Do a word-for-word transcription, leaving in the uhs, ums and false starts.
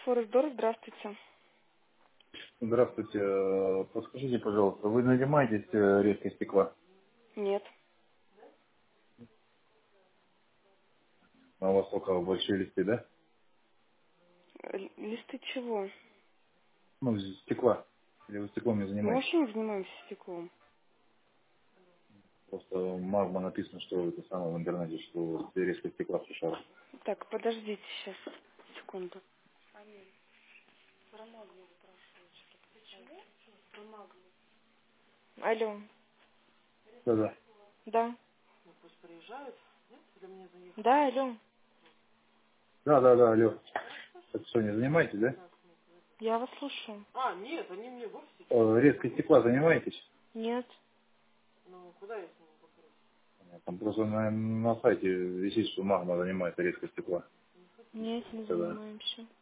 Форекс-Дор, здравствуйте. Здравствуйте. Э, Подскажите, пожалуйста, вы нанимаетесь э, резкое стекла? Нет. А у вас только большие листы, да? Л- Листы чего? Ну, стекла. Или вы стеклом не Мы занимаетесь? вообще не занимаемся стеклом. Просто магма написано, что это самое в интернете, что резкое стекла в США. Так, подождите сейчас, секунду. Алло. Да, да. Да. Да, алло. Да, да, да, алло. Так что, не занимаетесь, да? Я вас слушаю. Э, Резкое стекла занимаетесь? Нет. Там просто на, на сайте висит, что магма занимается резкое стекла. Нет, не Тогда занимаемся.